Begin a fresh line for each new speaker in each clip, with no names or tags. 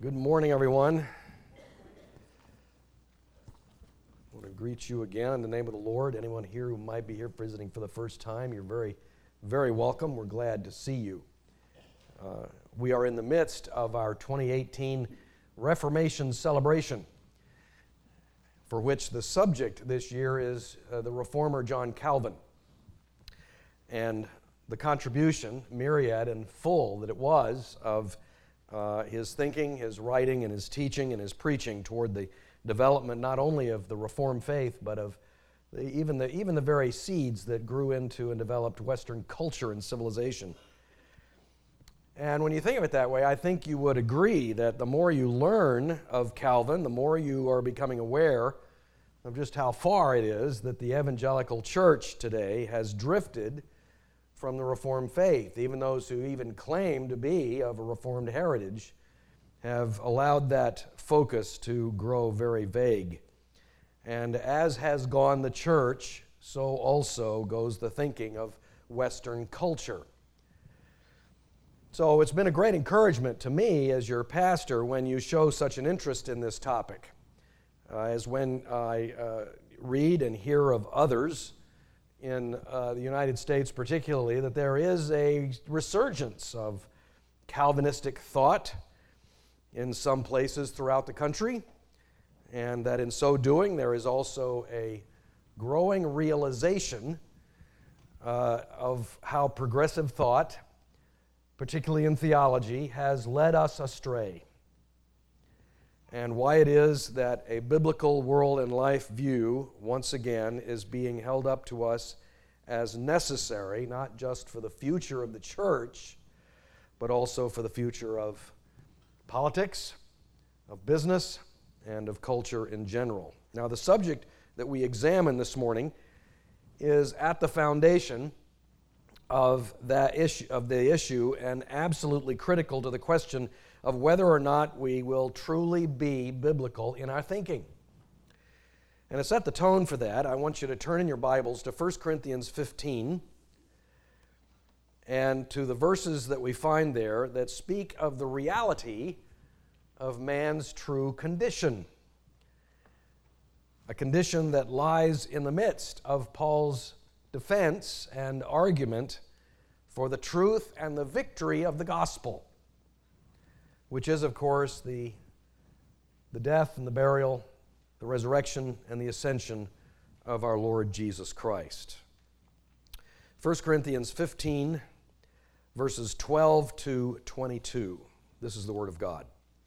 Good morning, everyone. I want to greet you again in the name of the Lord. Anyone here who might be here visiting for the first time, you're very, very welcome. We're glad to see you. We are in the midst of our 2018 Reformation celebration, for which the subject this year is the Reformer John Calvin. And the contribution, myriad and full that it was, of his thinking, his writing, and his teaching, and his preaching toward the development not only of the Reformed faith, but of even the very seeds that grew into and developed Western culture and civilization. And when you think of it that way, I think you would agree that the more you learn of Calvin, the more you are becoming aware of just how far it is that the evangelical church today has drifted from the Reformed faith. Even those who even claim to be of a Reformed heritage have allowed that focus to grow very vague. And as has gone the church, so also goes the thinking of Western culture. So it's been a great encouragement to me as your pastor when you show such an interest in this topic, as when I read and hear of others in the United States particularly, that there is a resurgence of Calvinistic thought in some places throughout the country, and that in so doing there is also a growing realization of how progressive thought, particularly in theology, has led us astray, and why it is that a biblical world and life view, once again, is being held up to us as necessary, not just for the future of the church, but also for the future of politics, of business, and of culture in general. Now, the subject that we examine this morning is at the foundation of the issue and absolutely critical to the question of whether or not we will truly be biblical in our thinking. And to set the tone for that, I want you to turn in your Bibles to 1 Corinthians 15 and to the verses that we find there that speak of the reality of man's true condition, a condition that lies in the midst of Paul's defense and argument for the truth and the victory of the gospel, which is, of course, the death and the burial, the resurrection and the ascension of our Lord Jesus Christ. 1 Corinthians 15, verses 12 to 22. This is the Word of God.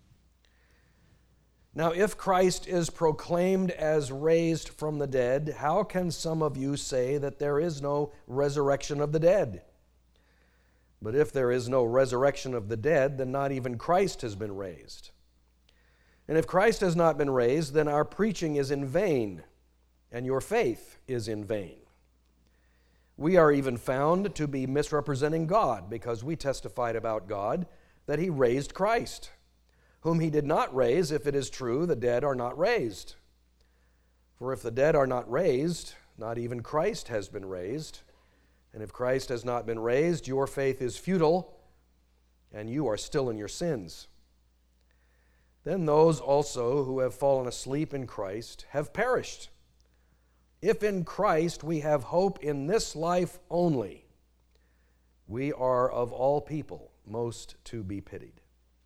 Now, if Christ is proclaimed as raised from the dead, how can some of you say that there is no resurrection of the dead? But if there is no resurrection of the dead, then not even Christ has been raised. And if Christ has not been raised, then our preaching is in vain, and your faith is in vain. We are even found to be misrepresenting God, because we testified about God that He raised Christ, whom He did not raise, if it is true the dead are not raised. For if the dead are not raised, not even Christ has been raised. And if Christ has not been raised, your faith is futile, and you are still in your sins. Then those also who have fallen asleep in Christ have perished. If in Christ we have hope in this life only, we are of all people most to be pitied.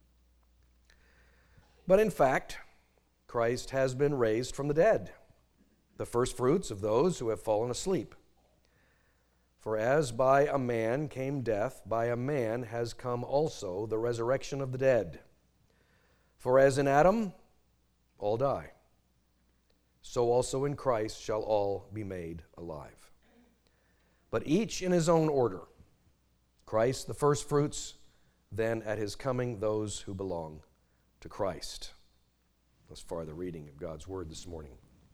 But in fact, Christ has been raised from the dead, the firstfruits of those who have fallen asleep. For as by a man came death, by a man has come also the resurrection of the dead. For as in Adam all die, so also in Christ shall all be made alive. But each in his own order, Christ the firstfruits, then at His coming those who belong to Christ. Thus far the reading of God's Word this morning.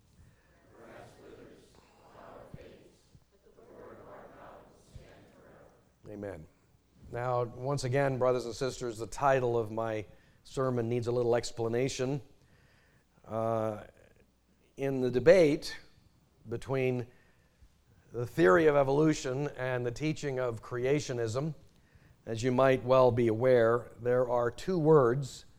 Amen. Now, once again, brothers and sisters, the title of my sermon needs a little explanation. In the debate between the theory of evolution and the teaching of creationism, as you might well be aware, there are two words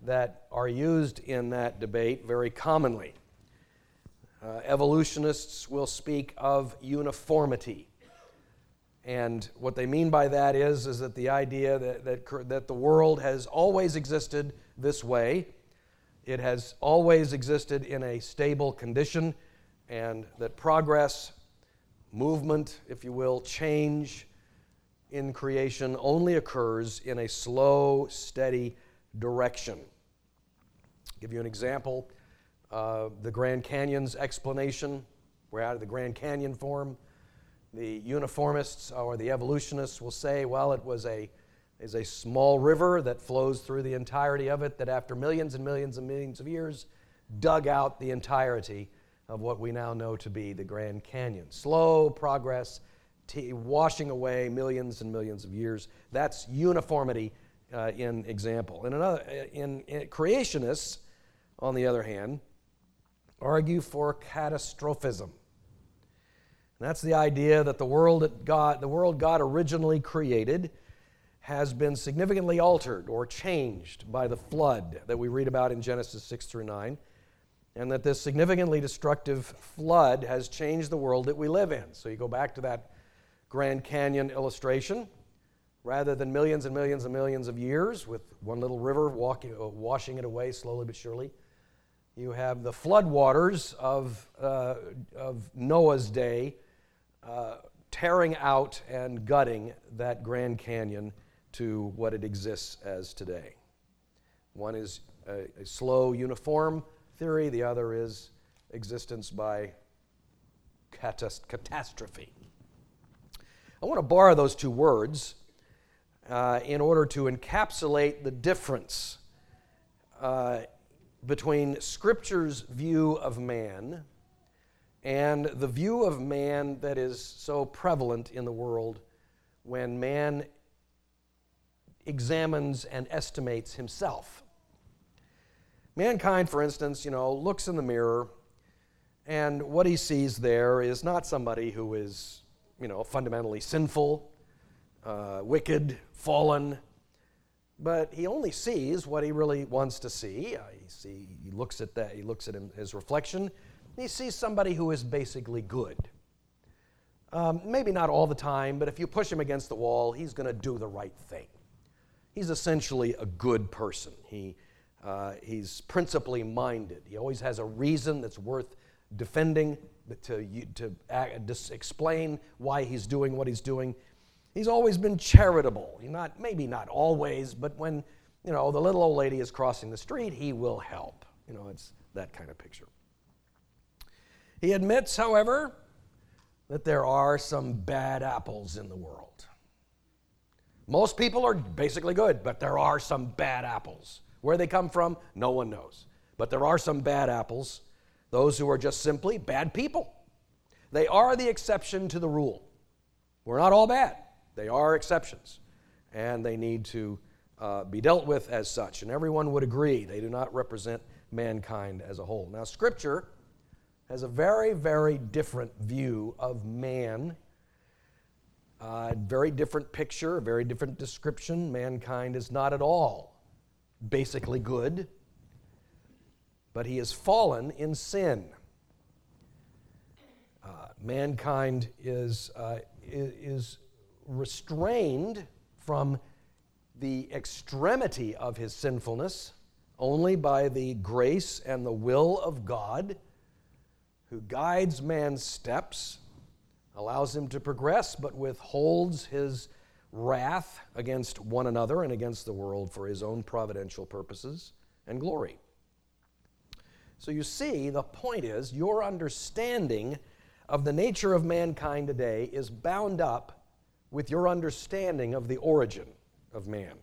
that are used in that debate very commonly. Evolutionists will speak of uniformity. And what they mean by that is that the idea that the world has always existed this way, it has always existed in a stable condition, and that progress, movement, if you will, change in creation only occurs in a slow, steady direction. I'll give you an example. The Grand Canyon's explanation, where how did the Grand Canyon form? The uniformists or the evolutionists will say, well, it was a small river that flows through the entirety of it, that after millions and millions and millions of years dug out the entirety of what we now know to be the Grand Canyon. Slow progress, washing away millions and millions of years. That's uniformity in example. In creationists, on the other hand, argue for catastrophism. And that's the idea that the world God originally created has been significantly altered or changed by the flood that we read about in Genesis 6 through 9, and that this significantly destructive flood has changed the world that we live in. So you go back to that Grand Canyon illustration. Rather than millions and millions and millions of years with one little river washing it away slowly but surely, you have the floodwaters of Noah's day tearing out and gutting that Grand Canyon to what it exists as today. One is a slow, uniform theory. The other is existence by catastrophe. I want to borrow those two words in order to encapsulate the difference between Scripture's view of man and the view of man that is so prevalent in the world when man examines and estimates himself. Mankind, for instance, looks in the mirror, and what he sees there is not somebody who is, fundamentally sinful, wicked, fallen, but he only sees what he really wants to see. He looks at that. He looks at his reflection. And he sees somebody who is basically good. Maybe not all the time, but if you push him against the wall, he's going to do the right thing. He's essentially a good person. He's principally minded. He always has a reason that's worth defending to explain why he's doing what he's doing. He's always been charitable. Maybe not always, but when the little old lady is crossing the street, he will help. It's that kind of picture. He admits, however, that there are some bad apples in the world. Most people are basically good, but there are some bad apples. Where they come from, no one knows. But there are some bad apples, those who are just simply bad people. They are the exception to the rule. We're not all bad. They are exceptions, and they need to be dealt with as such. And everyone would agree they do not represent mankind as a whole. Now, Scripture has a very, very different view of man, very different picture, a very different description. Mankind is not at all basically good, but he has fallen in sin. Mankind is restrained from the extremity of his sinfulness only by the grace and the will of God, who guides man's steps, allows him to progress, but withholds his wrath against one another and against the world for his own providential purposes and glory. So you see, the point is, your understanding of the nature of mankind today is bound up with your understanding of the origin of man.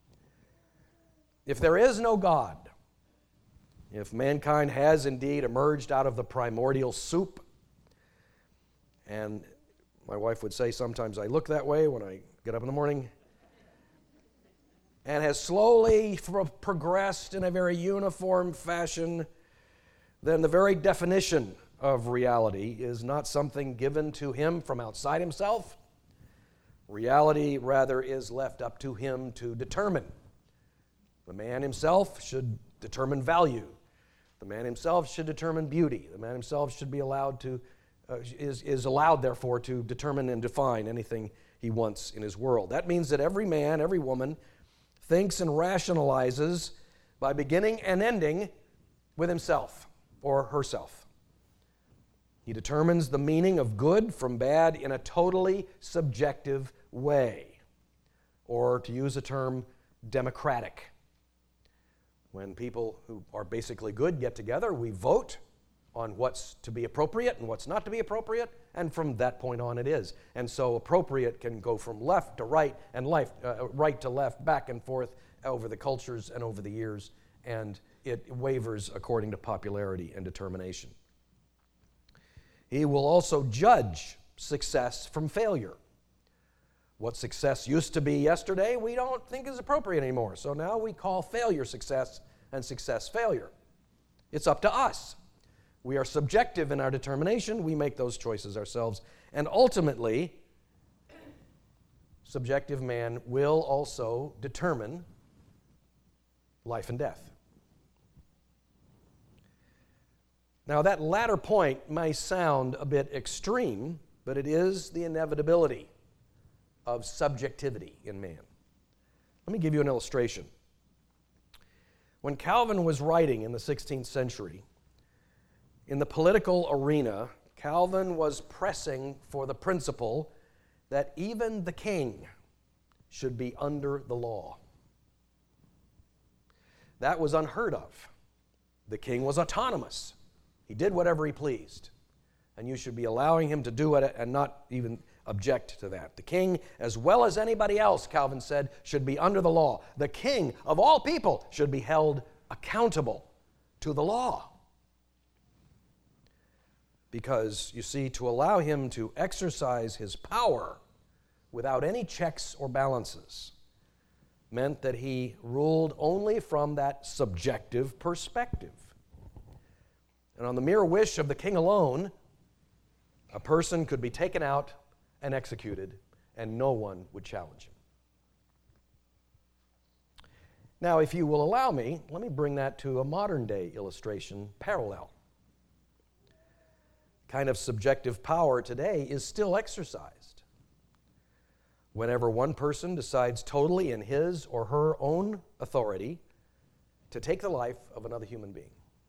If there is no God, if mankind has indeed emerged out of the primordial soup, and my wife would say sometimes I look that way when I get up in the morning, and has slowly progressed in a very uniform fashion, then the very definition of reality is not something given to him from outside himself. Reality, rather, is left up to him to determine. The man himself should determine value. The man himself should determine beauty. The man himself should be allowed to, is allowed, therefore, to determine and define anything he wants in his world. That means that every man, every woman thinks and rationalizes by beginning and ending with himself or herself. He determines the meaning of good from bad in a totally subjective way, or to use a term, democratic. When people who are basically good get together, we vote on what's to be appropriate and what's not to be appropriate, and from that point on it is. And so appropriate can go from left to right and right to left, back and forth over the cultures and over the years, and it wavers according to popularity and determination. He will also judge success from failure. What success used to be yesterday, we don't think is appropriate anymore. So now we call failure success and success failure. It's up to us. We are subjective in our determination. We make those choices ourselves. And ultimately, subjective man will also determine life and death. Now, that latter point may sound a bit extreme, but it is the inevitability of subjectivity in man. Let me give you an illustration. When Calvin was writing in the 16th century, in the political arena, Calvin was pressing for the principle that even the king should be under the law. That was unheard of. The king was autonomous. He did whatever he pleased, and you should be allowing him to do it and not even object to that. The king, as well as anybody else, Calvin said, should be under the law. The king of all people should be held accountable to the law. Because, you see, to allow him to exercise his power without any checks or balances meant that he ruled only from that subjective perspective. And on the mere wish of the king alone, a person could be taken out and executed, and no one would challenge him. Now, if you will allow me, let me bring that to a modern-day illustration parallel. Kind of subjective power today is still exercised. Whenever one person decides totally in his or her own authority to take the life of another human being.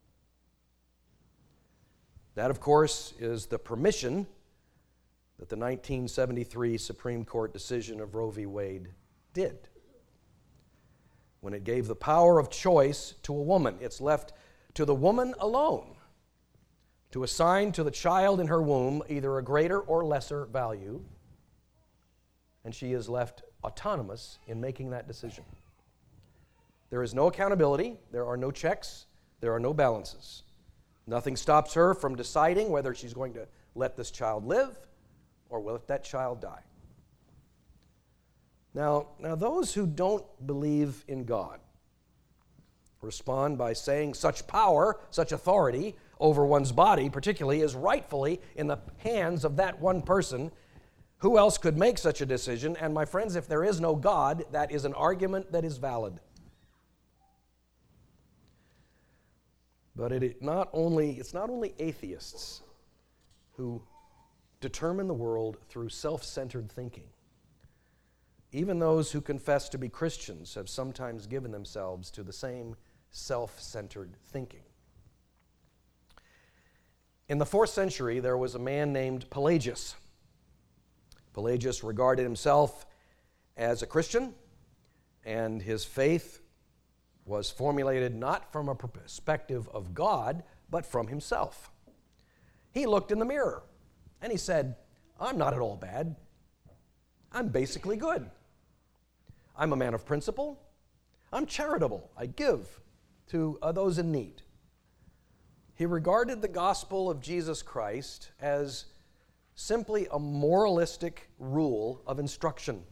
That, of course, is the permission that the 1973 Supreme Court decision of Roe v. Wade did. When it gave the power of choice to a woman, it's left to the woman alone to assign to the child in her womb either a greater or lesser value, and she is left autonomous in making that decision. There is no accountability, there are no checks, there are no balances. Nothing stops her from deciding whether she's going to let this child live or will let that child die. Now, those who don't believe in God respond by saying such power, such authority over one's body, particularly, is rightfully in the hands of that one person. Who else could make such a decision? And my friends, if there is no God, that is an argument that is valid. But it's not only atheists who determine the world through self-centered thinking. Even those who confess to be Christians have sometimes given themselves to the same self-centered thinking. In the 4th century, there was a man named Pelagius. Pelagius regarded himself as a Christian, and his faith was formulated not from a perspective of God, but from himself. He looked in the mirror, and he said, I'm not at all bad. I'm basically good. I'm a man of principle. I'm charitable. I give to those in need. He regarded the gospel of Jesus Christ as simply a moralistic rule of instruction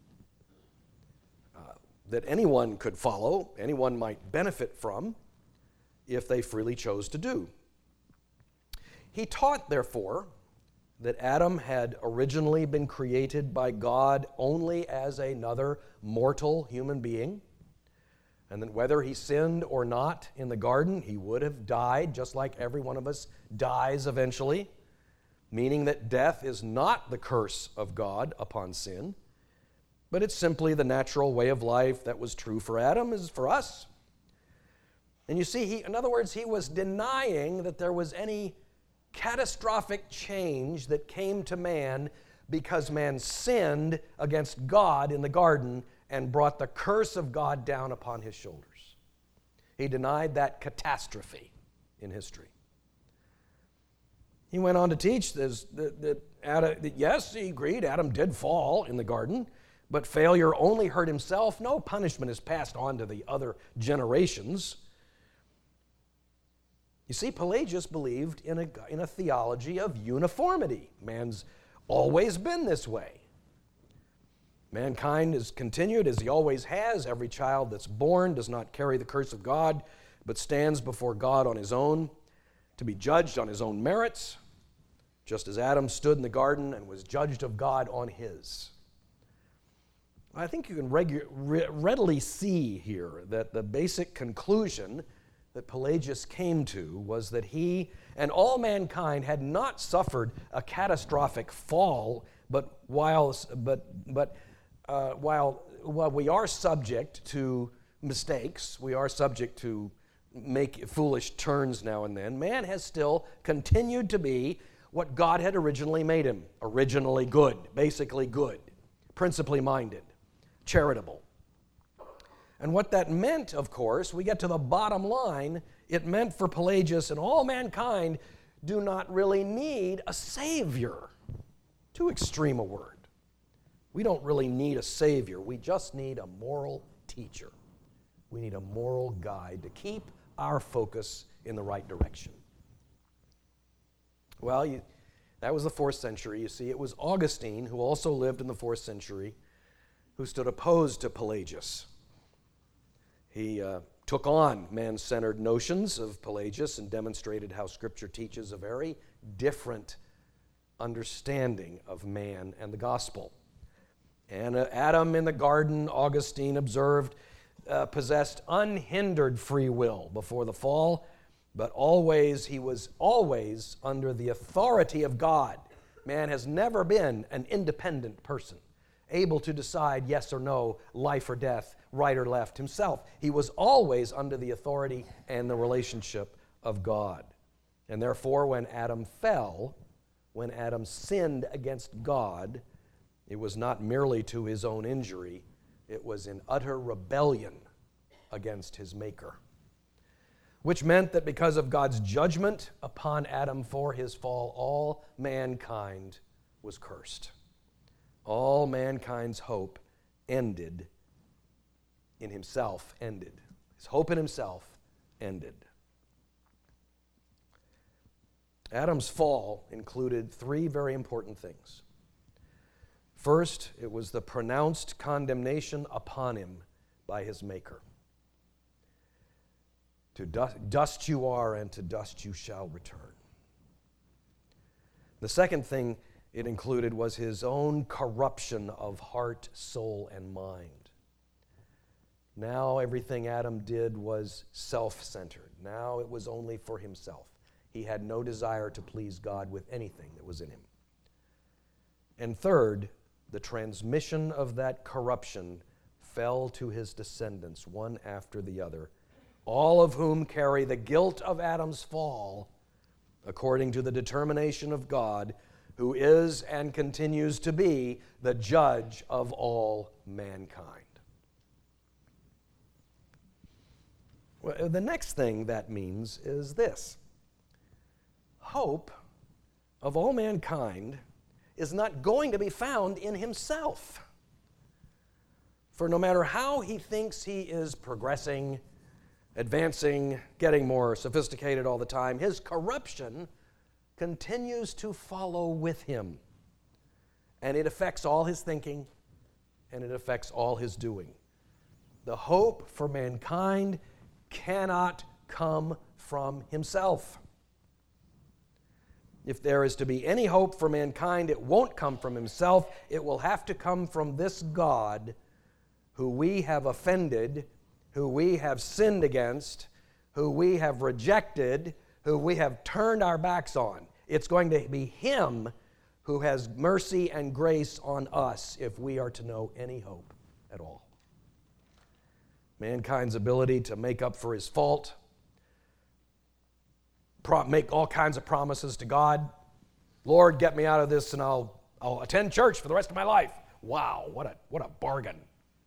that anyone could follow, anyone might benefit from, if they freely chose to do. He taught, therefore, that Adam had originally been created by God only as another mortal human being, and that whether he sinned or not in the garden, he would have died, just like every one of us dies eventually, meaning that death is not the curse of God upon sin, but it's simply the natural way of life that was true for Adam is for us. And you see, in other words, he was denying that there was any catastrophic change that came to man because man sinned against God in the garden and brought the curse of God down upon his shoulders. He denied that catastrophe in history. He went on to teach that yes, he agreed, Adam did fall in the garden, but failure only hurt himself. No punishment is passed on to the other generations. You see, Pelagius believed in a theology of uniformity. Man's always been this way. Mankind has continued as he always has. Every child that's born does not carry the curse of God, but stands before God on his own, to be judged on his own merits, just as Adam stood in the garden and was judged of God on his. I think you can readily see here that the basic conclusion that Pelagius came to was that he and all mankind had not suffered a catastrophic fall, but while we are subject to mistakes, we are subject to make foolish turns now and then, man has still continued to be what God had originally made him. Originally good, basically good, principally minded, charitable. And what that meant, of course, we get to the bottom line, it meant for Pelagius and all mankind do not really need a savior. Too extreme a word. We don't really need a savior. We just need a moral teacher. We need a moral guide to keep our focus in the right direction. Well, that was the 4th century. You see, it was Augustine, who also lived in the 4th century, who stood opposed to Pelagius. He took on man-centered notions of Pelagius and demonstrated how Scripture teaches a very different understanding of man and the gospel. And Adam in the garden, Augustine observed, possessed unhindered free will before the fall, but he was always under the authority of God. Man has never been an independent person, able to decide yes or no, life or death, right or left himself. He was always under the authority and the relationship of God. And therefore, when Adam fell, when Adam sinned against God, it was not merely to his own injury, it was in utter rebellion against his Maker. Which meant that because of God's judgment upon Adam for his fall, all mankind was cursed. All mankind's hope ended in himself, His hope in himself ended. Adam's fall included 3 very important things. First, it was the pronounced condemnation upon him by his Maker. To dust you are, and to dust you shall return. The second thing it included was his own corruption of heart, soul, and mind. Now everything Adam did was self-centered. Now it was only for himself. He had no desire to please God with anything that was in him. And third, the transmission of that corruption fell to his descendants, one after the other, all of whom carry the guilt of Adam's fall, according to the determination of God, who is and continues to be the judge of all mankind. Well, the next thing that means is this. Hope of all mankind is not going to be found in himself. For no matter how he thinks he is progressing, advancing, getting more sophisticated all the time, his corruption continues to follow with him. And it affects all his thinking, and it affects all his doing. The hope for mankind cannot come from himself. If there is to be any hope for mankind, it won't come from himself. It will have to come from this God who we have offended, who we have sinned against, who we have rejected, who we have turned our backs on. It's going to be Him who has mercy and grace on us if we are to know any hope at all. Mankind's ability to make up for his fault, make all kinds of promises to God. Lord, get me out of this and I'll attend church for the rest of my life. Wow, what a bargain.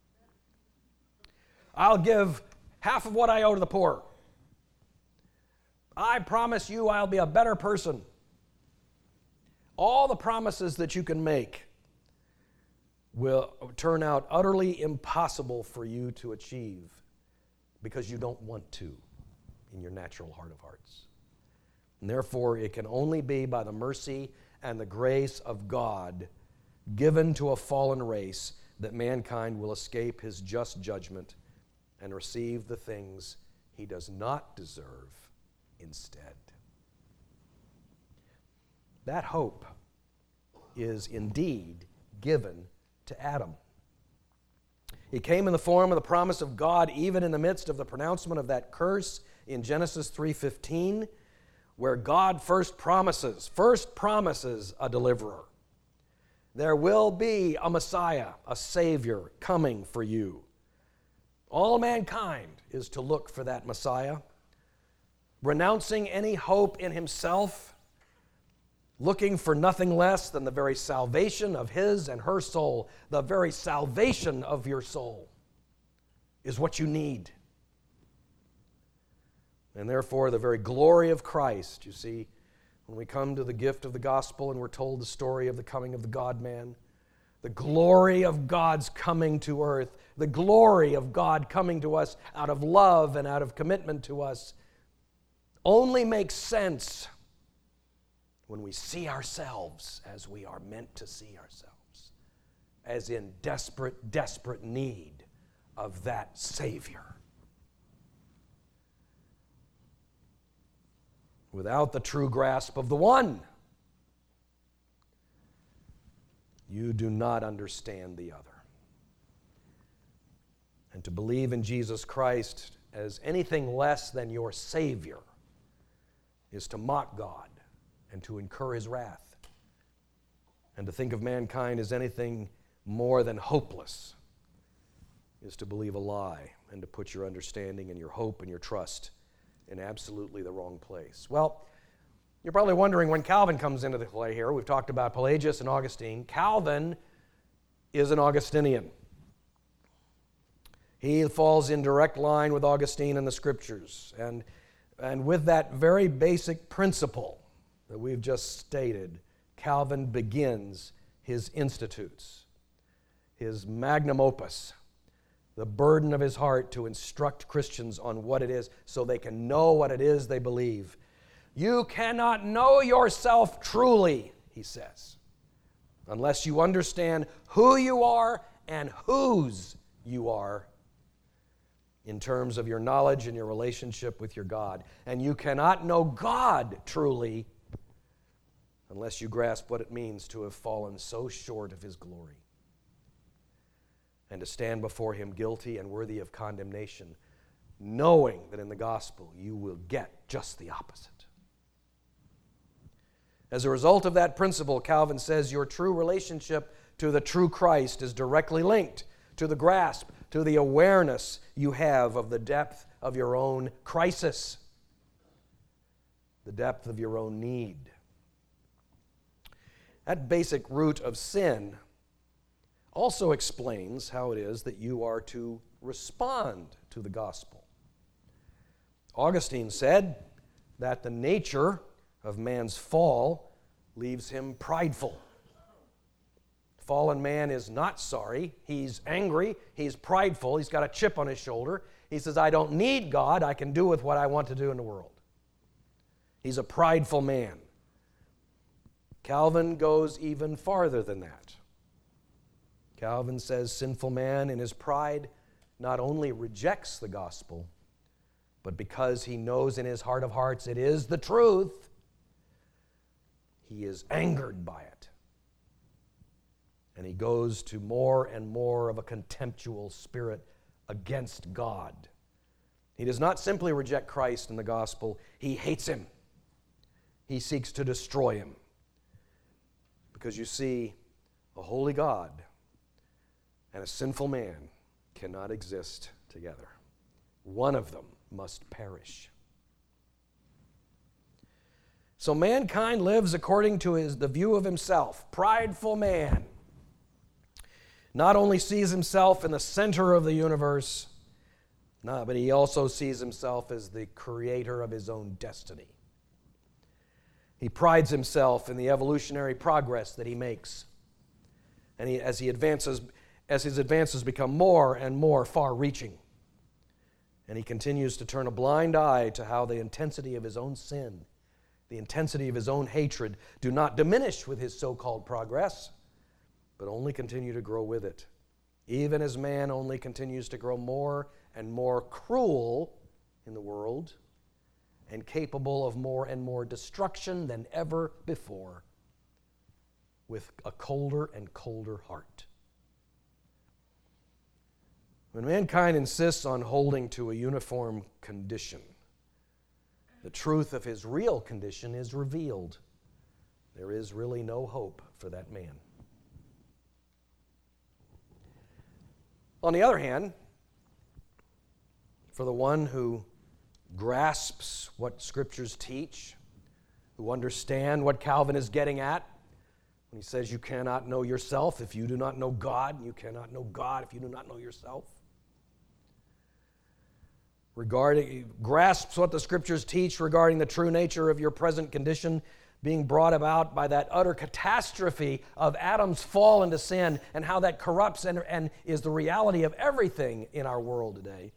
I'll give half of what I owe to the poor. I promise you I'll be a better person. All the promises that you can make will turn out utterly impossible for you to achieve because you don't want to in your natural heart of hearts. And therefore, it can only be by the mercy and the grace of God given to a fallen race that mankind will escape His just judgment and receive the things he does not deserve instead. That hope is indeed given to Adam. It came in the form of the promise of God even in the midst of the pronouncement of that curse in Genesis 3:15, where God first promises a deliverer. There will be a Messiah, a Savior coming for you. All mankind is to look for that Messiah, renouncing any hope in himself, looking for nothing less than the very salvation of his and her soul. The very salvation of your soul is what you need. And therefore, the very glory of Christ, you see, when we come to the gift of the gospel and we're told the story of the coming of the God-man, the glory of God's coming to earth, the glory of God coming to us out of love and out of commitment to us, only makes sense when we see ourselves as we are meant to see ourselves, as in desperate, desperate need of that Savior. Without the true grasp of the one, you do not understand the other. And to believe in Jesus Christ as anything less than your Savior is to mock God and to incur His wrath. And to think of mankind as anything more than hopeless is to believe a lie and to put your understanding and your hope and your trust in absolutely the wrong place. Well, you're probably wondering when Calvin comes into the play here. We've talked about Pelagius and Augustine. Calvin is an Augustinian. He falls in direct line with Augustine in the Scriptures. And with that very basic principle that we've just stated, Calvin begins his Institutes, his magnum opus, the burden of his heart to instruct Christians on what it is so they can know what it is they believe. You cannot know yourself truly, he says, unless you understand who you are and whose you are in terms of your knowledge and your relationship with your God. And you cannot know God truly unless you grasp what it means to have fallen so short of His glory and to stand before Him guilty and worthy of condemnation, knowing that in the gospel you will get just the opposite. As a result of that principle, Calvin says your true relationship to the true Christ is directly linked to the grasp, to the awareness you have of the depth of your own crisis, the depth of your own need. That basic root of sin also explains how it is that you are to respond to the gospel. Augustine said that the nature of man's fall leaves him prideful. Fallen man is not sorry. He's angry. He's prideful. He's got a chip on his shoulder. He says, I don't need God. I can do with what I want to do in the world. He's a prideful man. Calvin goes even farther than that. Calvin says sinful man in his pride not only rejects the gospel, but because he knows in his heart of hearts it is the truth, he is angered by it. And he goes to more and more of a contemptual spirit against God He does not simply reject Christ and the gospel, he hates him. He seeks to destroy him. Because you see, a holy God and a sinful man cannot exist together. One of them must perish. So mankind lives according to the view of himself. Prideful man not only sees himself in the center of the universe, but he also sees himself as the creator of his own destiny. He prides himself in the evolutionary progress that he makes. And as his advances become more and more far-reaching, and he continues to turn a blind eye to how the intensity of his own sin, the intensity of his own hatred, do not diminish with his so-called progress, but only continue to grow with it, even as man only continues to grow more and more cruel in the world and capable of more and more destruction than ever before, with a colder and colder heart. When mankind insists on holding to a uniform condition, the truth of his real condition is revealed. There is really no hope for that man. On the other hand, for the one who grasps what Scriptures teach, who understand what Calvin is getting at when he says you cannot know yourself if you do not know God, and you cannot know God if you do not know yourself. Grasps what the Scriptures teach regarding the true nature of your present condition being brought about by that utter catastrophe of Adam's fall into sin and how that corrupts and is the reality of everything in our world today.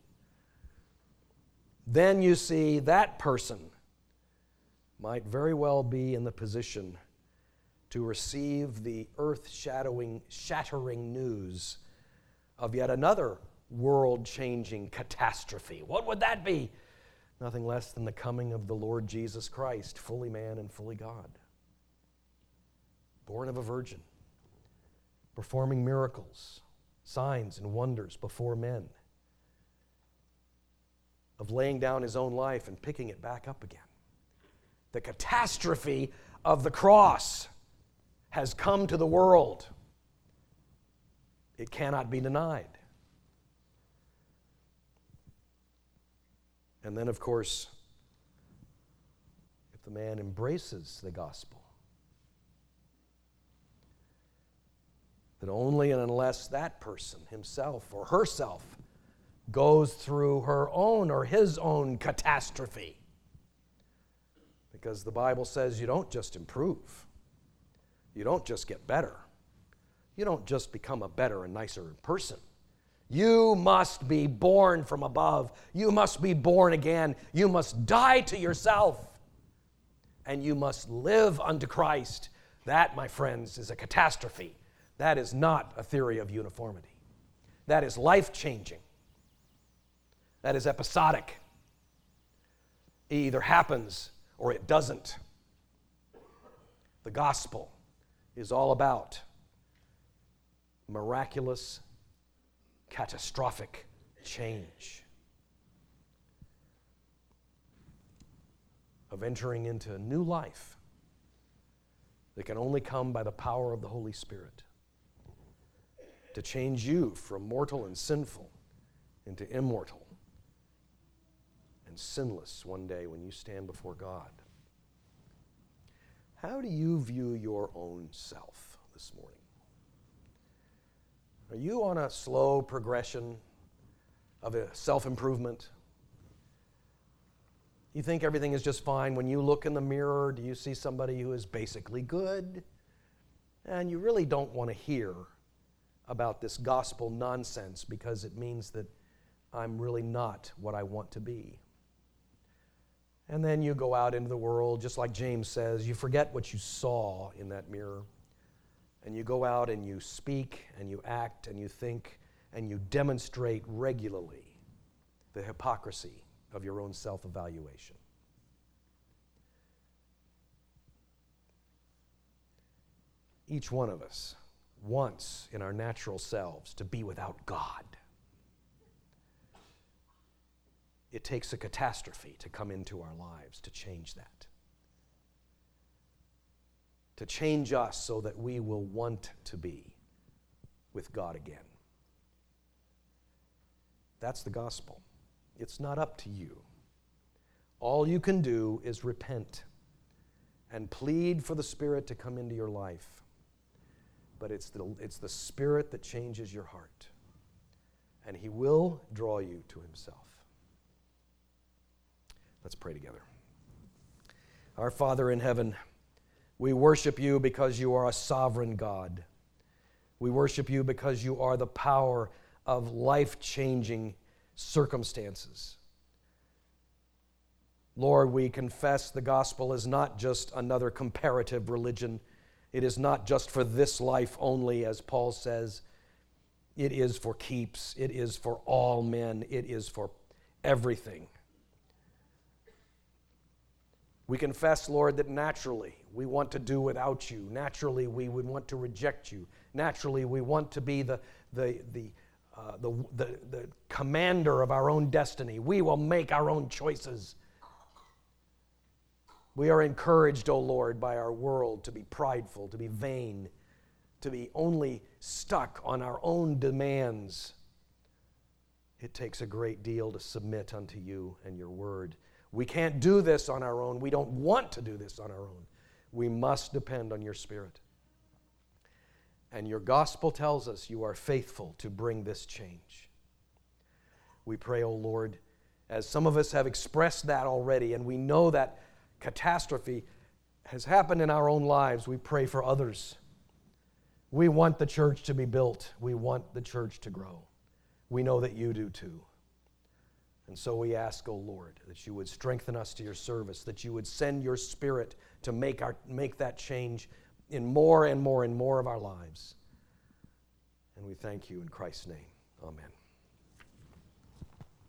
Then you see that person might very well be in the position to receive the earth-shattering news of yet another world-changing catastrophe. What would that be? Nothing less than the coming of the Lord Jesus Christ, fully man and fully God. Born of a virgin, performing miracles, signs and wonders before men, of laying down his own life and picking it back up again. The catastrophe of the cross has come to the world. It cannot be denied. And then, of course, if the man embraces the gospel, that only and unless that person himself or herself goes through her own or his own catastrophe. Because the Bible says you don't just improve. You don't just get better. You don't just become a better and nicer person. You must be born from above. You must be born again. You must die to yourself. And you must live unto Christ. That, my friends, is a catastrophe. That is not a theory of uniformity. That is life-changing. That is episodic. It either happens or it doesn't. The gospel is all about miraculous, catastrophic change, of entering into a new life that can only come by the power of the Holy Spirit to change you from mortal and sinful into immortal and sinless one day when you stand before God. How do you view your own self this morning? Are you on a slow progression of a self-improvement? You think everything is just fine. When you look in the mirror, do you see somebody who is basically good? And you really don't want to hear about this gospel nonsense because it means that I'm really not what I want to be. And then you go out into the world, just like James says, you forget what you saw in that mirror. And you go out and you speak and you act and you think and you demonstrate regularly the hypocrisy of your own self-evaluation. Each one of us wants in our natural selves to be without God. It takes a catastrophe to come into our lives to change that. To change us so that we will want to be with God again. That's the gospel. It's not up to you. All you can do is repent and plead for the Spirit to come into your life. But it's the Spirit that changes your heart. And He will draw you to Himself. Let's pray together. Our Father in heaven, we worship You because You are a sovereign God. We worship You because You are the power of life-changing circumstances. Lord, we confess the gospel is not just another comparative religion. It is not just for this life only, as Paul says. It is for keeps. It is for all men. It is for everything. We confess, Lord, that naturally we want to do without You. Naturally we would want to reject You. Naturally we want to be the commander of our own destiny. We will make our own choices. We are encouraged, O Lord, by our world to be prideful, to be vain, to be only stuck on our own demands. It takes a great deal to submit unto You and Your word. We can't do this on our own. We don't want to do this on our own. We must depend on Your Spirit. And Your gospel tells us You are faithful to bring this change. We pray, O Lord, as some of us have expressed that already, and we know that catastrophe has happened in our own lives, we pray for others. We want the church to be built. We want the church to grow. We know that You do too. And so we ask, O Lord, that You would strengthen us to Your service, that You would send Your Spirit to make that change in more and more and more of our lives. And we thank You in Christ's name. Amen.